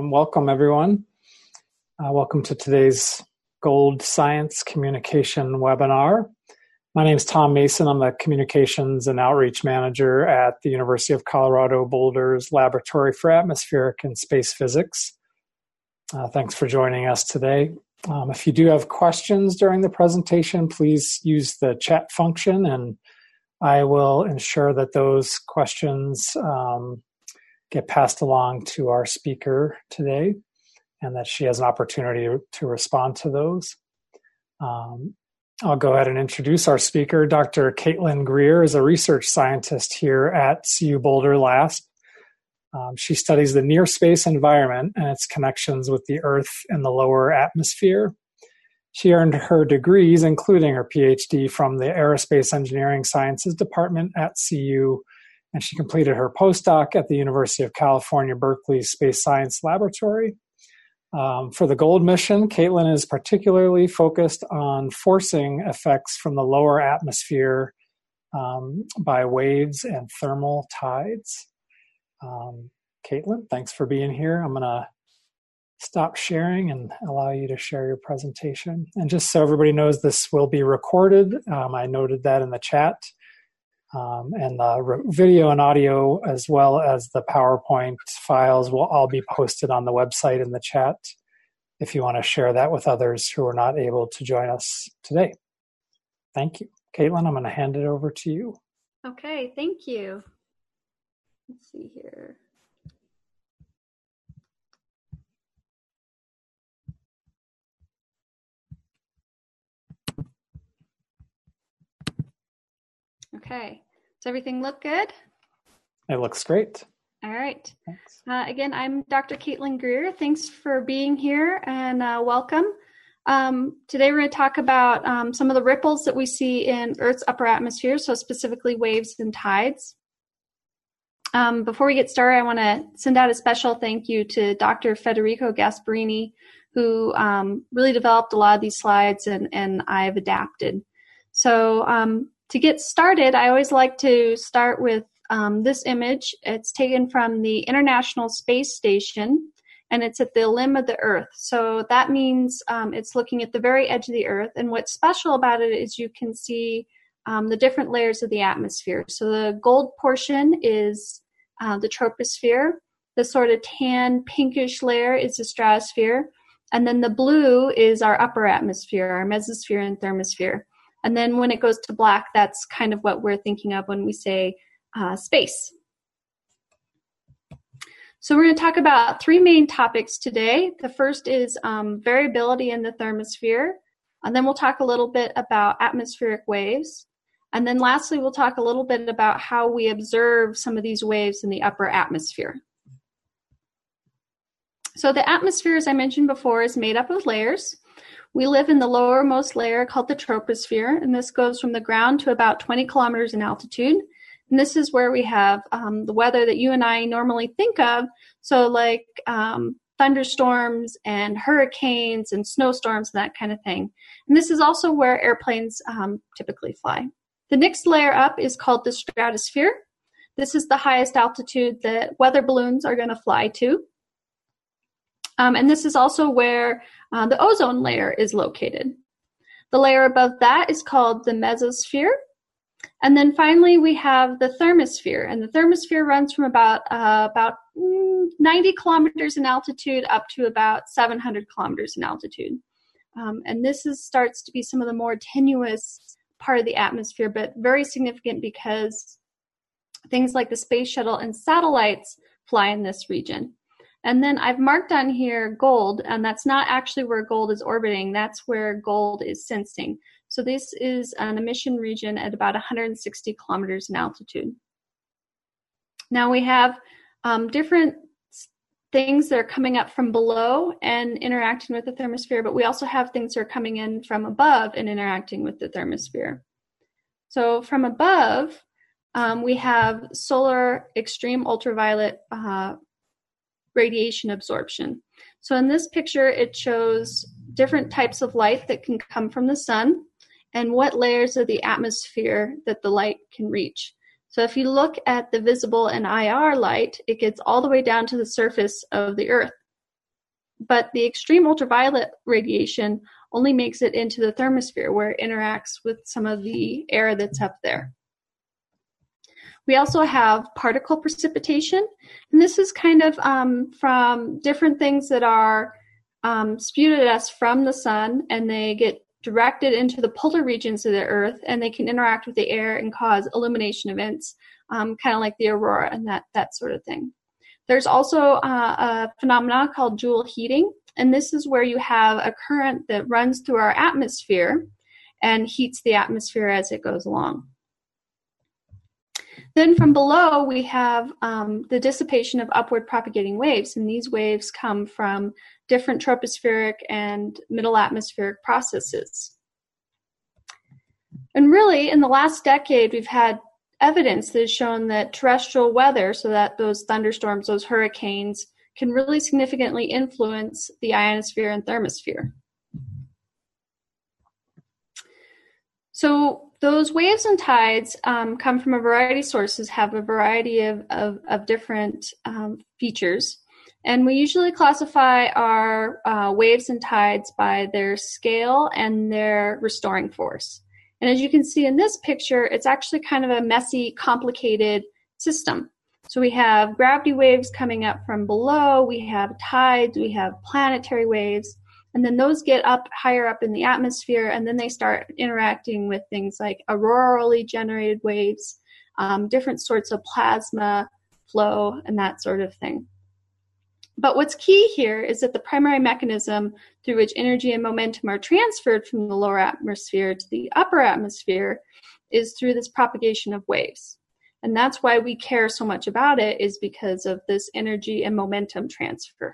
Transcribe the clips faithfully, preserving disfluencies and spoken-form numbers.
Um, welcome, everyone. Uh, welcome to today's Gold Science Communication webinar. My name is Tom Mason. I'm the Communications and Outreach Manager at the University of Colorado Boulder's Laboratory for Atmospheric and Space Physics. Uh, thanks for joining us today. Um, if you do have questions during the presentation, please use the chat function, and I will ensure that those questions um, get passed along to our speaker today, and that she has an opportunity to respond to those. Um, I'll go ahead and introduce our speaker. Doctor Caitlin Greer is a research scientist here at C U Boulder LASP. Um, she studies the near space environment and its connections with the Earth and the lower atmosphere. She earned her degrees, including her PhD, from the Aerospace Engineering Sciences Department at C U, and she completed her postdoc at the University of California, Berkeley Space Science Laboratory. Um, for the GOLD mission, Caitlin is particularly focused on forcing effects from the lower atmosphere um, by waves and thermal tides. Um, Caitlin, thanks for being here. I'm going to stop sharing and allow you to share your presentation. And just so everybody knows, this will be recorded. Um, I noted that in the chat. Um, and the re- video and audio, as well as the PowerPoint files, will all be posted on the website in the chat if you want to share that with others who are not able to join us today. Thank you. Caitlin, I'm going to hand it over to you. Okay, thank you. Let's see here. Okay, does everything look good? It looks great. All right. Thanks. Uh, again, I'm Doctor Caitlin Greer. Thanks for being here and uh, welcome. Um, today we're going to talk about um, some of the ripples that we see in Earth's upper atmosphere, so specifically waves and tides. Um, before we get started, I want to send out a special thank you to Doctor Federico Gasparini, who um, really developed a lot of these slides, and, and I've adapted. So um, to get started, I always like to start with um, this image. It's taken from the International Space Station, and it's at the limb of the Earth. So that means um, it's looking at the very edge of the Earth. And what's special about it is you can see um, the different layers of the atmosphere. So the gold portion is uh, the troposphere. The sort of tan pinkish layer is the stratosphere. And then the blue is our upper atmosphere, our mesosphere and thermosphere. And then when it goes to black, that's kind of what we're thinking of when we say uh, space. So we're going to talk about three main topics today. The first is um, variability in the thermosphere. And then we'll talk a little bit about atmospheric waves. And then lastly, we'll talk a little bit about how we observe some of these waves in the upper atmosphere. So the atmosphere, as I mentioned before, is made up of layers. We live in the lowermost layer called the troposphere, and this goes from the ground to about twenty kilometers in altitude. And this is where we have um, the weather that you and I normally think of, so like um, thunderstorms and hurricanes and snowstorms and that kind of thing. And this is also where airplanes um, typically fly. The next layer up is called the stratosphere. This is the highest altitude that weather balloons are going to fly to. Um, and this is also where uh, the ozone layer is located. The layer above that is called the mesosphere. And then finally, we have the thermosphere. And the thermosphere runs from about, uh, about ninety kilometers in altitude up to about seven hundred kilometers in altitude. Um, and this is, starts to be some of the more tenuous part of the atmosphere, but very significant because things like the space shuttle and satellites fly in this region. And then I've marked on here gold, and that's not actually where gold is orbiting. That's where gold is sensing. So this is an emission region at about one hundred sixty kilometers in altitude. Now we have um, different things that are coming up from below and interacting with the thermosphere, but we also have things that are coming in from above and interacting with the thermosphere. So from above, um, we have solar extreme ultraviolet uh, radiation absorption. So in this picture, it shows different types of light that can come from the sun and what layers of the atmosphere that the light can reach. So if you look at the visible and I R light, it gets all the way down to the surface of the Earth. but the extreme ultraviolet radiation only makes it into the thermosphere, where it interacts with some of the air that's up there. We also have particle precipitation, and this is kind of um, from different things that are um, spewed at us from the sun, and they get directed into the polar regions of the Earth, and they can interact with the air and cause illumination events, um, kind of like the aurora and that, that sort of thing. There's also uh, a phenomenon called Joule heating, and this is where you have a current that runs through our atmosphere and heats the atmosphere as it goes along. Then from below, we have um, the dissipation of upward propagating waves, and these waves come from different tropospheric and middle atmospheric processes. And really, in the last decade, we've had evidence that has shown that terrestrial weather, so that those thunderstorms, those hurricanes, can really significantly influence the ionosphere and thermosphere. So those waves and tides um, come from a variety of sources, have a variety of, of, of different um, features. And we usually classify our uh, waves and tides by their scale and their restoring force. And as you can see in this picture, it's actually kind of a messy, complicated system. So we have gravity waves coming up from below, we have tides, we have planetary waves, and then those get up higher up in the atmosphere, and then they start interacting with things like aurorally generated waves, um, different sorts of plasma flow, and that sort of thing. But what's key here is that the primary mechanism through which energy and momentum are transferred from the lower atmosphere to the upper atmosphere is through this propagation of waves. And that's why we care so much about it, is because of this energy and momentum transfer.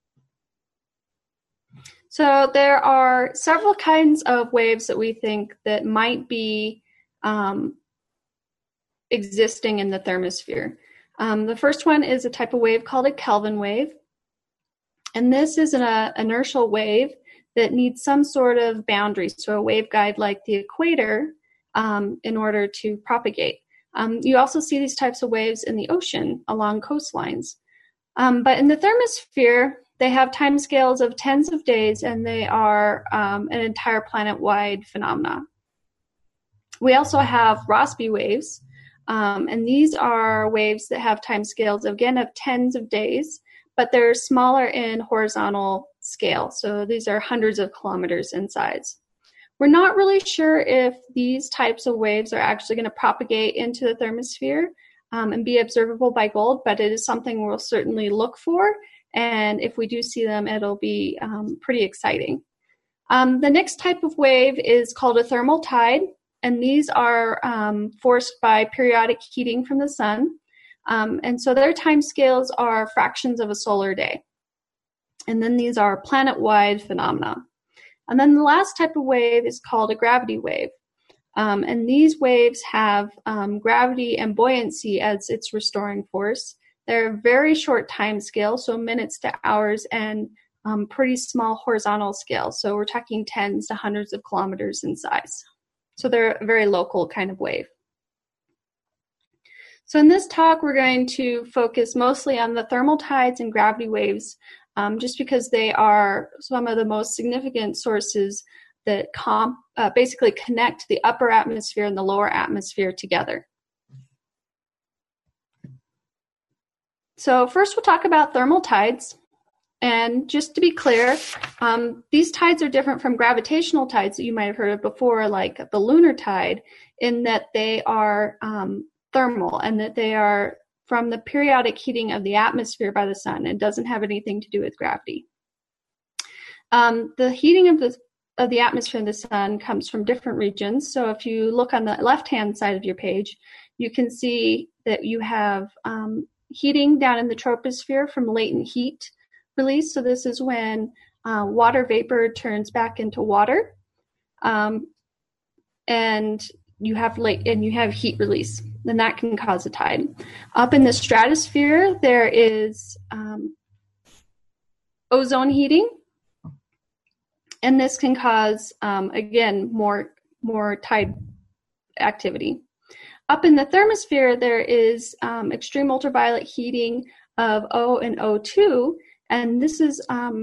So there are several kinds of waves that we think that might be um, existing in the thermosphere. Um, the first one is a type of wave called a Kelvin wave. And this is an uh, inertial wave that needs some sort of boundary, so a waveguide like the equator, um, in order to propagate. Um, you also see these types of waves in the ocean along coastlines. Um, but in the thermosphere, they have timescales of tens of days, and they are um, an entire planet-wide phenomena. We also have Rossby waves, um, and these are waves that have timescales, again, of tens of days, but they're smaller in horizontal scale. So these are hundreds of kilometers in size. We're not really sure if these types of waves are actually going to propagate into the thermosphere um, and be observable by GOLD, but it is something we'll certainly look for. And if we do see them, it'll be um, pretty exciting. Um, the next type of wave is called a thermal tide, and these are um, forced by periodic heating from the sun. Um, and so their time scales are fractions of a solar day. And then these are planet-wide phenomena. And then the last type of wave is called a gravity wave. Um, and these waves have um, gravity and buoyancy as its restoring force. They're very short time scale, so minutes to hours, and um, pretty small horizontal scale. So we're talking tens to hundreds of kilometers in size. So they're a very local kind of wave. So in this talk, we're going to focus mostly on the thermal tides and gravity waves, um, just because they are some of the most significant sources that comp, uh, basically connect the upper atmosphere and the lower atmosphere together. So first we'll talk about thermal tides. And just to be clear, um, these tides are different from gravitational tides that you might have heard of before, like the lunar tide, in that they are um, thermal, and that they are from the periodic heating of the atmosphere by the sun. It doesn't have anything to do with gravity. Um, the heating of the, of the atmosphere and the sun comes from different regions. So if you look on the left-hand side of your page, you can see that you have um, heating down in the troposphere from latent heat release. So this is when uh, water vapor turns back into water, um, and you have late and you have heat release. Then that can cause a tide. Up in the stratosphere, there is um, ozone heating, and this can cause um, again more more tide activity. Up in the thermosphere, there is um, extreme ultraviolet heating of O and O two. And this is um,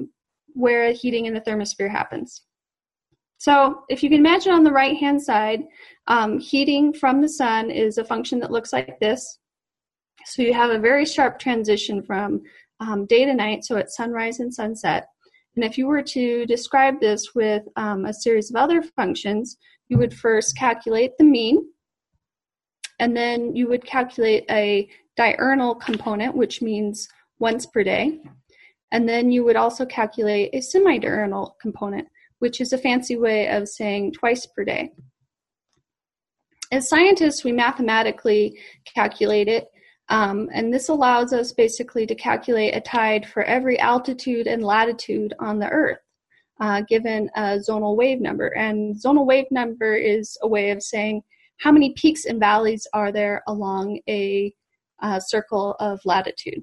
where heating in the thermosphere happens. So if you can imagine on the right-hand side, um, heating from the sun is a function that looks like this. So you have a very sharp transition from um, day to night, so it's sunrise and sunset. And if you were to describe this with um, a series of other functions, you would first calculate the mean, and then you would calculate a diurnal component, which means once per day. And then you would also calculate a semi-diurnal component, which is a fancy way of saying twice per day. As scientists, we mathematically calculate it, um, and this allows us basically to calculate a tide for every altitude and latitude on the Earth, uh, given a zonal wave number. And zonal wave number is a way of saying how many peaks and valleys are there along a uh, circle of latitude.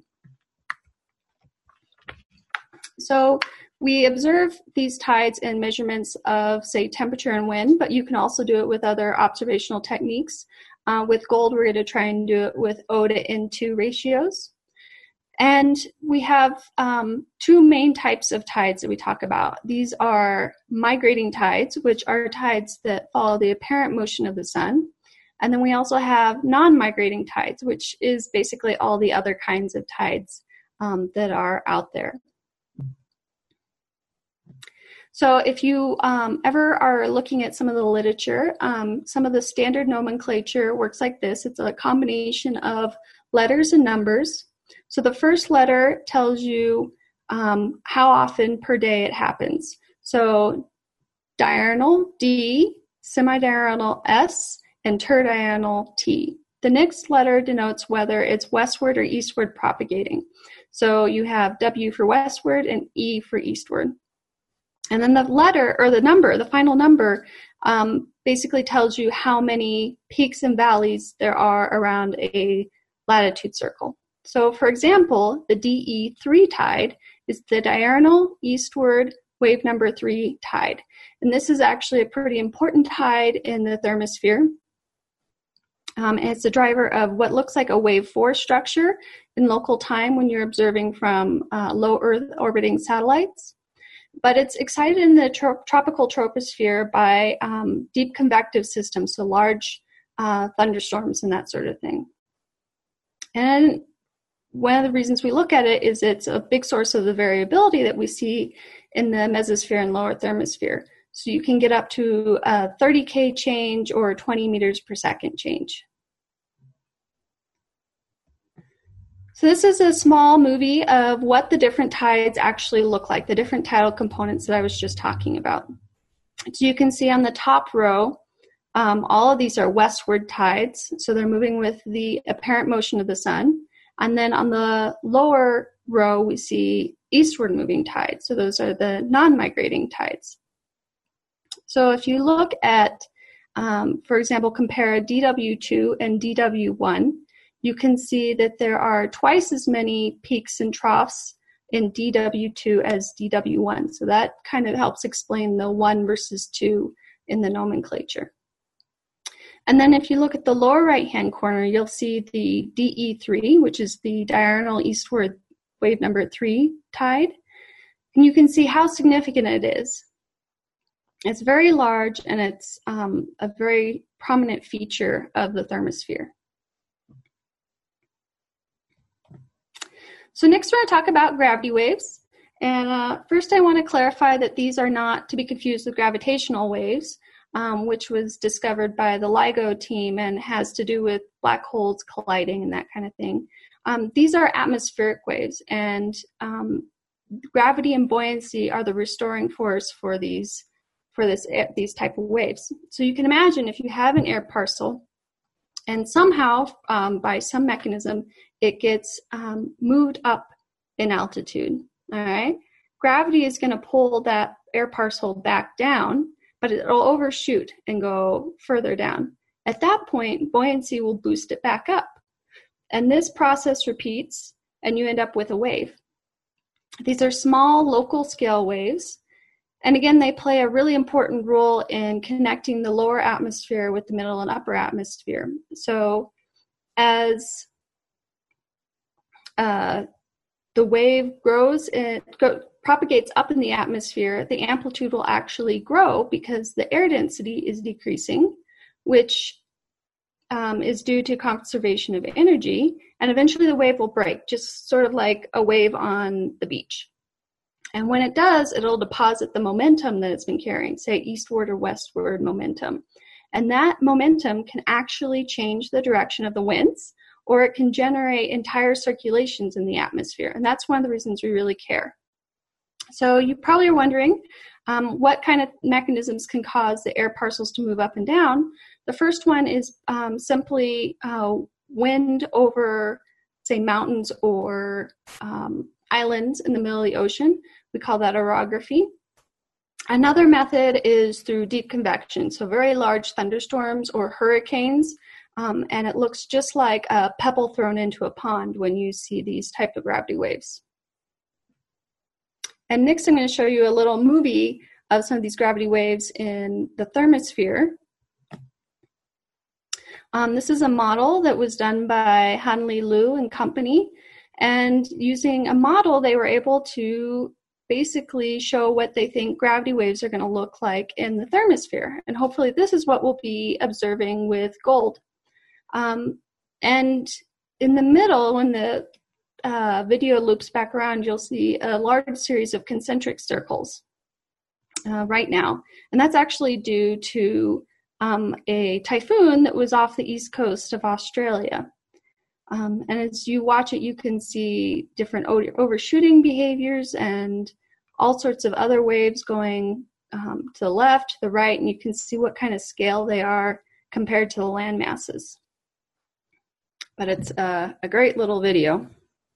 So we observe these tides in measurements of, say, temperature and wind, but you can also do it with other observational techniques. Uh, with gold, we're going to try and do it with O to N two ratios. And we have um, two main types of tides that we talk about. These are migrating tides, which are tides that follow the apparent motion of the sun. And then we also have non-migrating tides, which is basically all the other kinds of tides um, that are out there. So if you um, ever are looking at some of the literature, um, some of the standard nomenclature works like this. It's a combination of letters and numbers. So the first letter tells you um, how often per day it happens. So diurnal, D, semidiurnal, S, and terdiurnal, T. The next letter denotes whether it's westward or eastward propagating. So you have W for westward and E for eastward. And then the letter, or the number, the final number, um, basically tells you how many peaks and valleys there are around a latitude circle. So, for example, the D E three tide is the diurnal eastward wave number three tide. And this is actually a pretty important tide in the thermosphere. Um, and it's a driver of what looks like a wave four structure in local time when you're observing from uh, low Earth orbiting satellites. But it's excited in the tro- tropical troposphere by um, deep convective systems, so large uh, thunderstorms and that sort of thing. And one of the reasons we look at it is it's a big source of the variability that we see in the mesosphere and lower thermosphere. So you can get up to a thirty K change or twenty meters per second change. So this is a small movie of what the different tides actually look like, the different tidal components that I was just talking about. So you can see on the top row, um, all of these are westward tides, so they're moving with the apparent motion of the sun. And then on the lower row, we see eastward moving tides, so those are the non-migrating tides. So if you look at, um, for example, compare D W two and D W one, you can see that there are twice as many peaks and troughs in D W two as D W one. So that kind of helps explain the one versus two in the nomenclature. And then if you look at the lower right-hand corner, you'll see the D E three, which is the diurnal eastward wave number three tide. And you can see how significant it is. It's very large, and it's um, a very prominent feature of the thermosphere. So next we're going to talk about gravity waves. And uh, first I want to clarify that these are not to be confused with gravitational waves, um, which was discovered by the LIGO team and has to do with black holes colliding and that kind of thing. Um, these are atmospheric waves, and um, gravity and buoyancy are the restoring force for these for this these type of waves. So you can imagine if you have an air parcel and somehow um, by some mechanism it gets um, moved up in altitude, all right? Gravity is going to pull that air parcel back down, but it'll overshoot and go further down. At that point, buoyancy will boost it back up. And this process repeats, and you end up with a wave. These are small local scale waves. And again, they play a really important role in connecting the lower atmosphere with the middle and upper atmosphere. So as uh, the wave grows, it go, propagates up in the atmosphere, the amplitude will actually grow because the air density is decreasing, which um, is due to conservation of energy, and eventually the wave will break, just sort of like a wave on the beach. And when it does, it'll deposit the momentum that it's been carrying, say eastward or westward momentum. And that momentum can actually change the direction of the winds, or it can generate entire circulations in the atmosphere. And that's one of the reasons we really care. So you probably are wondering um, what kind of mechanisms can cause the air parcels to move up and down. The first one is um, simply uh, wind over, say, mountains or um, islands in the middle of the ocean. We call that orography. Another method is through deep convection, so very large thunderstorms or hurricanes, um, and it looks just like a pebble thrown into a pond when you see these type of gravity waves. And next I'm going to show you a little movie of some of these gravity waves in the thermosphere. Um, this is a model that was done by Hanli Liu and company, and using a model they were able to basically show what they think gravity waves are going to look like in the thermosphere. And hopefully this is what we'll be observing with gold. Um, and in the middle, when the uh, video loops back around, you'll see a large series of concentric circles uh, right now. And that's actually due to um, a typhoon that was off the east coast of Australia. Um, and as you watch it, you can see different overshooting behaviors and all sorts of other waves going um, to the left, to the right, and you can see what kind of scale they are compared to the land masses. But it's uh, a great little video.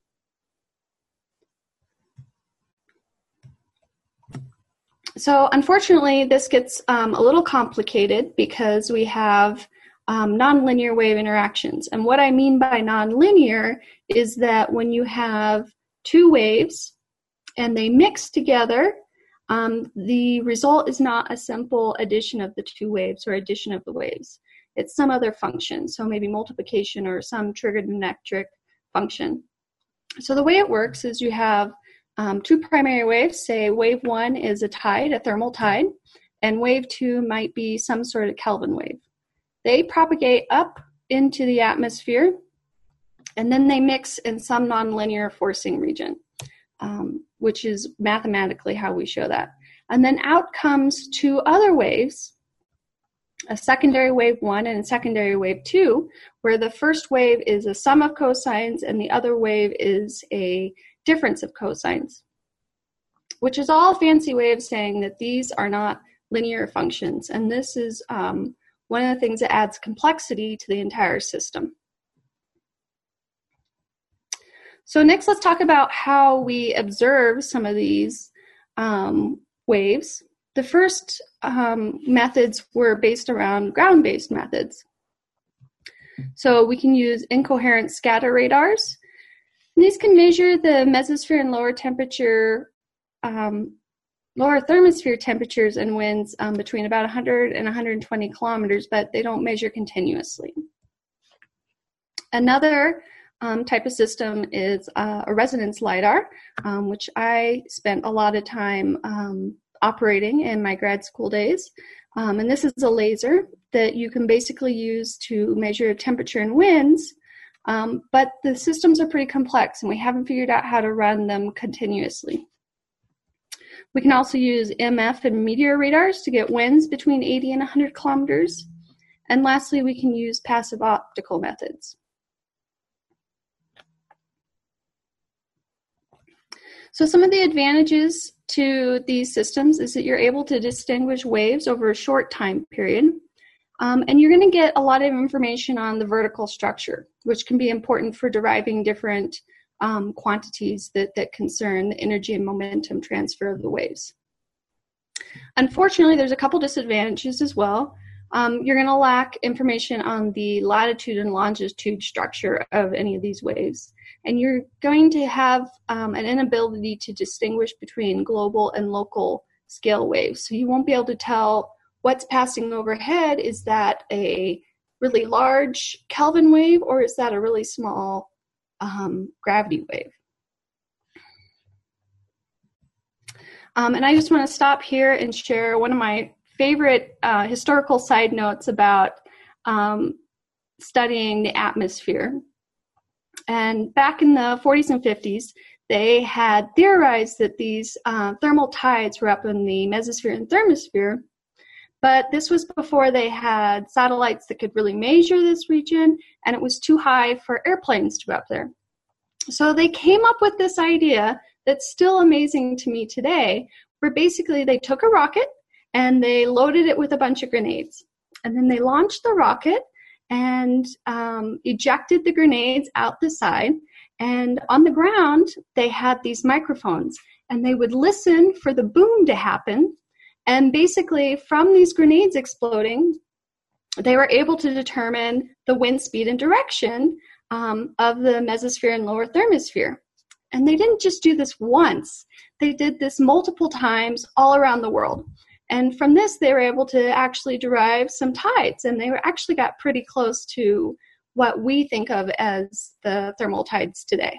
So unfortunately, this gets um, a little complicated because we have Um, nonlinear wave interactions. And what I mean by nonlinear is that when you have two waves and they mix together, um, the result is not a simple addition of the two waves or addition of the waves. It's some other function, so maybe multiplication or some trigonometric function. So the way it works is you have um, two primary waves. Say wave one is a tide, a thermal tide, and wave two might be some sort of Kelvin wave. They propagate up into the atmosphere, and then they mix in some nonlinear forcing region, um, which is mathematically how we show that. And then out comes two other waves, a secondary wave one and a secondary wave two, where the first wave is a sum of cosines and the other wave is a difference of cosines, which is all fancy way of saying that these are not linear functions. And this is um, one of the things that adds complexity to the entire system. So next, let's talk about how we observe some of these um, waves. The first um, methods were based around ground-based methods. So we can use incoherent scatter radars. And these can measure the mesosphere and lower temperature um, lower thermosphere temperatures and winds um, between about one hundred and one hundred twenty kilometers, but they don't measure continuously. Another um, type of system is uh, a resonance LiDAR, um, which I spent a lot of time um, operating in my grad school days. Um, and this is a laser that you can basically use to measure temperature and winds, um, but the systems are pretty complex and we haven't figured out how to run them continuously. We can also use M F and meteor radars to get winds between eighty and one hundred kilometers. And lastly, we can use passive optical methods. So some of the advantages to these systems is that you're able to distinguish waves over a short time period. Um, and you're going to get a lot of information on the vertical structure, which can be important for deriving different Um, quantities that, that concern the energy and momentum transfer of the waves. Unfortunately, there's a couple disadvantages as well. Um, you're going to lack information on the latitude and longitude structure of any of these waves. And you're going to have um, an inability to distinguish between global and local scale waves. So you won't be able to tell what's passing overhead. Is that a really large Kelvin wave or is that a really small Um, gravity wave? Um, and I just want to stop here and share one of my favorite uh, historical side notes about um, studying the atmosphere. And back in the forties and fifties, they had theorized that these uh, thermal tides were up in the mesosphere and thermosphere, but this was before they had satellites that could really measure this region, and it was too high for airplanes to go up there. So they came up with this idea that's still amazing to me today, where basically they took a rocket and they loaded it with a bunch of grenades. And then they launched the rocket and um, ejected the grenades out the side. And on the ground, they had these microphones, and they would listen for the boom to happen. And basically, from these grenades exploding, they were able to determine the wind speed and direction um, of the mesosphere and lower thermosphere. And they didn't just do this once. They did this multiple times all around the world. And from this, they were able to actually derive some tides, and they were actually got pretty close to what we think of as the thermal tides today.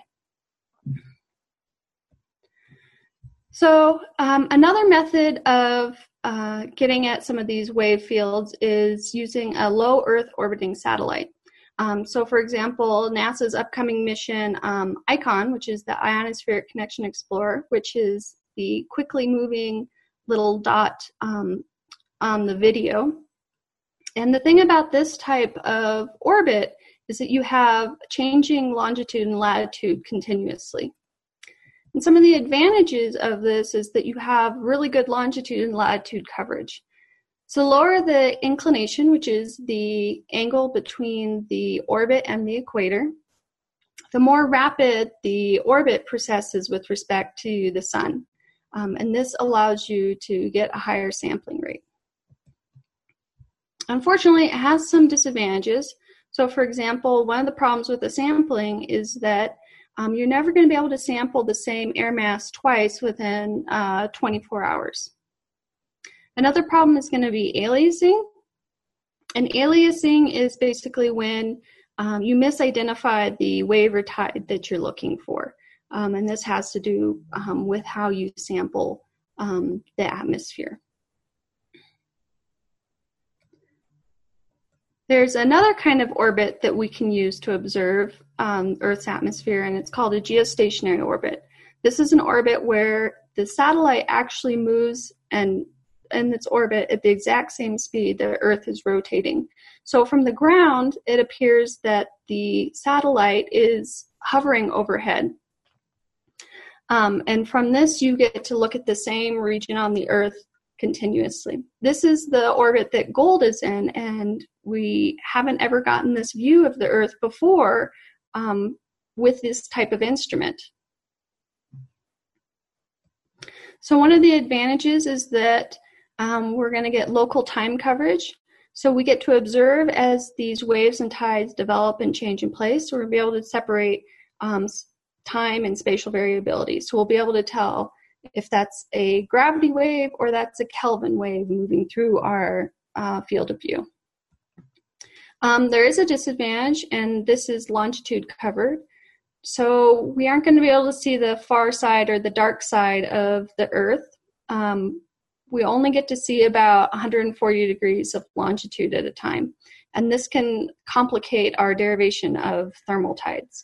So um, another method of uh, getting at some of these wave fields is using a low Earth orbiting satellite. Um, so for example, NASA's upcoming mission um, ICON, which is the Ionospheric Connection Explorer, which is the quickly moving little dot um, on the video. And the thing about this type of orbit is that you have changing longitude and latitude continuously. And some of the advantages of this is that you have really good longitude and latitude coverage. So the lower the inclination, which is the angle between the orbit and the equator, the more rapid the orbit processes with respect to the sun. Um, and this allows you to get a higher sampling rate. Unfortunately, it has some disadvantages. So for example, one of the problems with the sampling is that um, you're never going to be able to sample the same air mass twice within uh, twenty-four hours. Another problem is going to be aliasing. And aliasing is basically when um, you misidentify the wave or tide that you're looking for. Um, and this has to do um, with how you sample um, the atmosphere. There's another kind of orbit that we can use to observe um, Earth's atmosphere, and it's called a geostationary orbit. This is an orbit where the satellite actually moves and in its orbit at the exact same speed that Earth is rotating. So from the ground, it appears that the satellite is hovering overhead. Um, and from this, you get to look at the same region on the Earth continuously. This is the orbit that GOLD is in, and we haven't ever gotten this view of the Earth before um, with this type of instrument. So one of the advantages is that um, we're going to get local time coverage. So we get to observe as these waves and tides develop and change in place. So we'll be able to separate um, time and spatial variability. So we'll be able to tell if that's a gravity wave or that's a Kelvin wave moving through our uh, field of view. Um, there is a disadvantage, and this is longitude covered. So we aren't going to be able to see the far side or the dark side of the Earth. Um, we only get to see about one hundred forty degrees of longitude at a time. And this can complicate our derivation of thermal tides.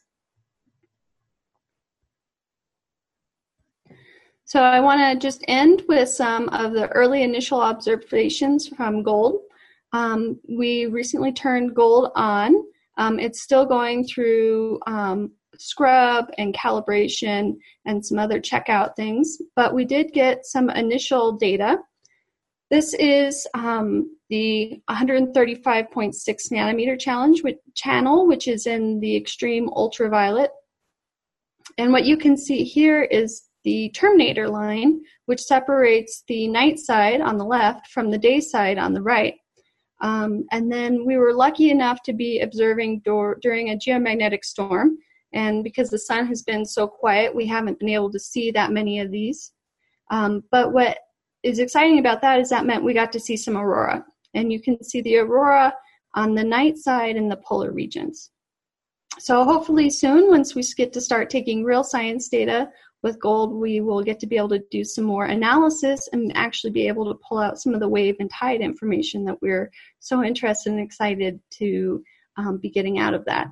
So I want to just end with some of the early initial observations from GOLD. Um, we recently turned GOLD on. Um, it's still going through um, scrub and calibration and some other checkout things, but we did get some initial data. This is um, the one thirty-five point six nanometer challenge with channel, which is in the extreme ultraviolet. And what you can see here is the terminator line, which separates the night side on the left from the day side on the right. Um, and then we were lucky enough to be observing dur- during a geomagnetic storm. And because the sun has been so quiet, we haven't been able to see that many of these. Um, but what is exciting about that is that meant we got to see some aurora. And you can see the aurora on the night side in the polar regions. So hopefully soon, once we get to start taking real science data, with gold, we will get to be able to do some more analysis and actually be able to pull out some of the wave and tide information that we're so interested and excited to um, be getting out of that.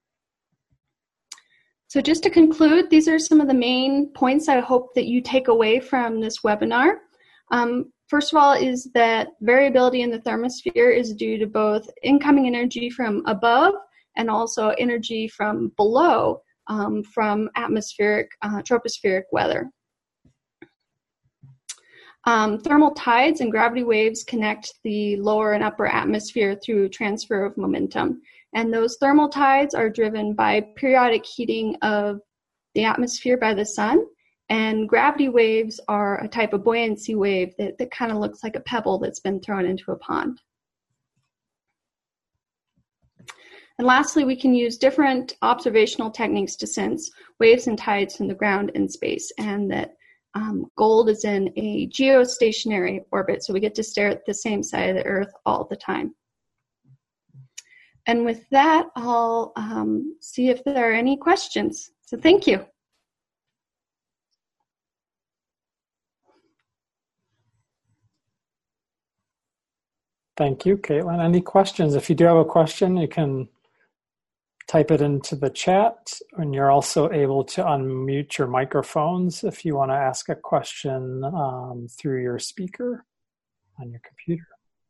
So just to conclude, these are some of the main points I hope that you take away from this webinar. Um, first of all is that variability in the thermosphere is due to both incoming energy from above and also energy from below, um, from atmospheric, uh, tropospheric weather. Um, thermal tides and gravity waves connect the lower and upper atmosphere through transfer of momentum. And those thermal tides are driven by periodic heating of the atmosphere by the sun. And gravity waves are a type of buoyancy wave that, that kind of looks like a pebble that's been thrown into a pond. And lastly, we can use different observational techniques to sense waves and tides from the ground and space, and that um, gold is in a geostationary orbit, so we get to stare at the same side of the Earth all the time. And with that, I'll um, see if there are any questions. So thank you. Thank you, Caitlin. Any questions? If you do have a question, you can type it into the chat, and you're also able to unmute your microphones if you want to ask a question um, through your speaker on your computer.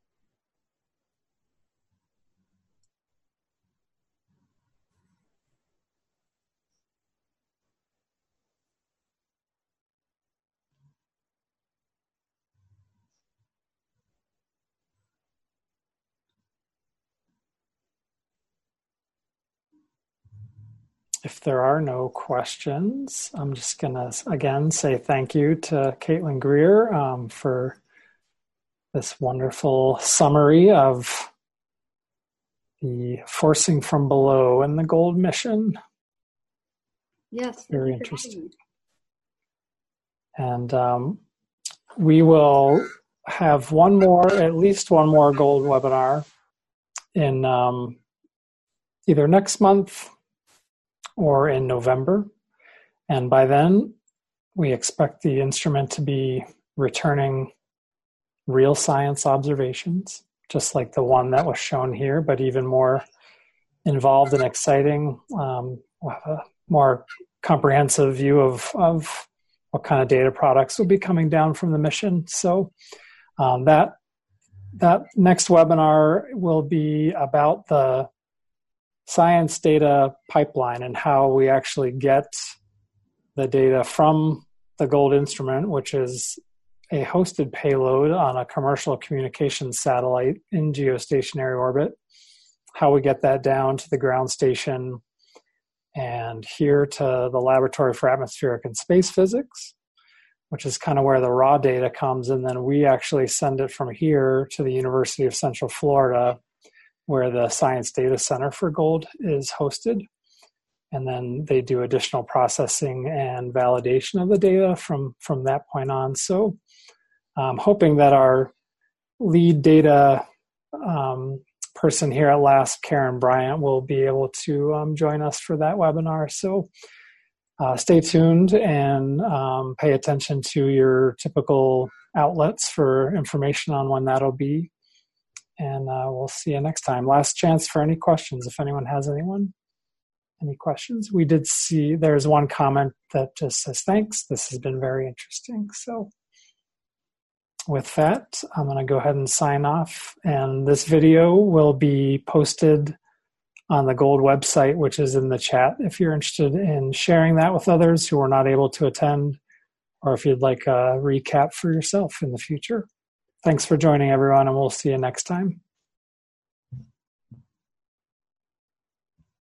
If there are no questions, I'm just going to, again, say thank you to Caitlin Greer um, for this wonderful summary of the forcing from below and the gold mission. Yes. Very interesting. And um, we will have one more, at least one more gold webinar in um, either next month or in November. And by then, we expect the instrument to be returning real science observations, just like the one that was shown here, but even more involved and exciting. Um, we'll have a more comprehensive view of, of what kind of data products will be coming down from the mission. So um, that, that next webinar will be about the science data pipeline and how we actually get the data from the gold instrument, which is a hosted payload on a commercial communications satellite in geostationary orbit, how we get that down to the ground station and here to the Laboratory for Atmospheric and Space Physics, which is kind of where the raw data comes, and then we actually send it from here to the University of Central Florida, where the Science Data Center for Gold is hosted. And then they do additional processing and validation of the data from, from that point on. So I'm hoping that our lead data um, person here at LASP, Karen Bryant, will be able to um, join us for that webinar. So uh, stay tuned and um, pay attention to your typical outlets for information on when that'll be. And uh, we'll see you next time. Last chance for any questions, if anyone has anyone. Any questions? We did see there's one comment that just says, thanks, this has been very interesting. So with that, I'm going to go ahead and sign off. And this video will be posted on the Gold website, which is in the chat, if you're interested in sharing that with others who are not able to attend, or if you'd like a recap for yourself in the future. Thanks for joining, everyone, and we'll see you next time.